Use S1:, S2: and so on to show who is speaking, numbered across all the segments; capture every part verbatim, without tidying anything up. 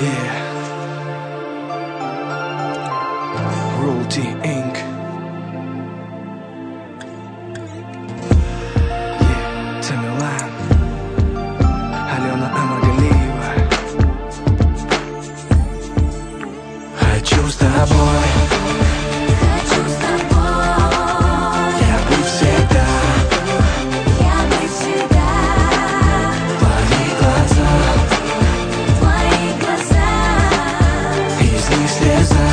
S1: Yeah. Royalty инк. Yeah. Тамилан. Алена Амаргалиева. Хочу с тобой.
S2: Хочу с тобой.
S1: Я быть всегда.
S2: Я быть всегда.
S1: Твои глаза.
S2: Твои глаза.
S1: Из них слеза.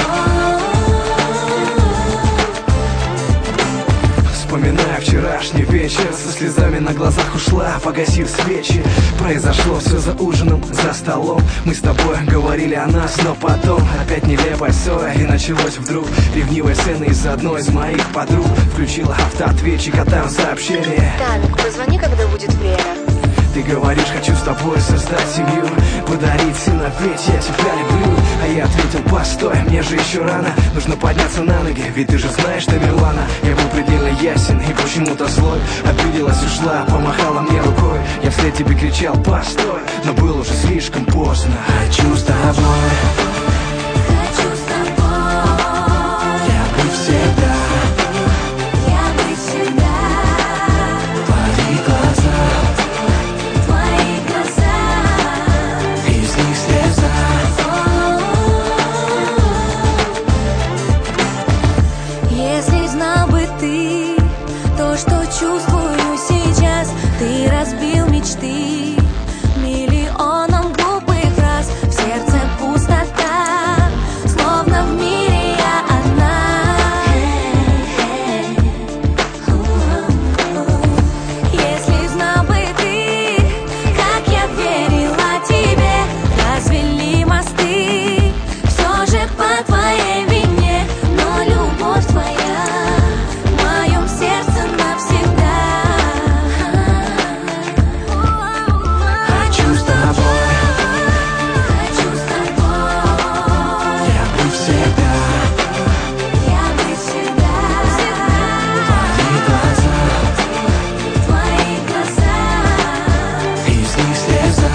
S1: Вспоминая вчерашний вечер, со слезами на глазах ушла, погасив свечи. Произошло все за ужином, за столом. Мы с тобой говорили о нас, но потом опять нелепая ссора. И началось вдруг ревнивая сцена из одной из моих подруг. Включила автоответчик, а там сообщение:
S3: Тамик, позвони, когда будет время.
S1: ты говоришь, хочу с тобой создать семью, подарить сына, ведь я тебя люблю. А я ответил, постой, мне же еще рано, нужно подняться на ноги, ведь ты же знаешь, что Милана. Я был предельно ясен и почему-то злой. Обиделась, ушла, помахала мне рукой. Я вслед тебе кричал, постой, но было уже слишком поздно. Хочу с тобой.
S2: Хочу с тобой.
S1: Я быть всегда.
S2: Я быть всегда.
S1: Твои глаза.
S2: Твои глаза.
S1: Из них слеза.
S2: Если знал бы ты то, что чувствую сейчас, ты разбил мечты миллионом глупых фраз. В сердце пустота, словно в мире я одна. Если знал бы ты, как я верила тебе, развели мосты, все же по твоей вине. Но любовь твоя в моем сердце навсегда.
S1: Хочу с тобой.
S2: Хочу с тобой.
S1: Я быть всегда.
S2: Я быть всегда.
S1: Твои глаза.
S2: Твои глаза.
S1: Из них слеза.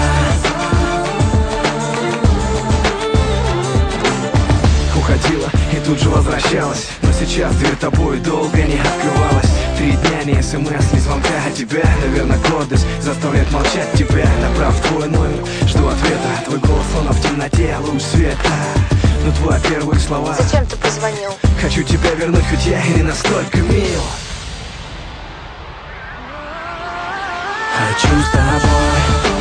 S1: Уходила и тут же возвращалась, но сейчас дверь тобой долго не открывалась. Три дня ни смс, ни звонка от тебя. Наверное, гордость заставляет молчать тебя. Набрав твой номер, жду ответа. Твой голос словно в темноте, луч света. Но твои первые слова:
S3: Зачем ты позвонил?
S1: хочу тебя вернуть, хоть я и не настолько мил. Хочу с тобой.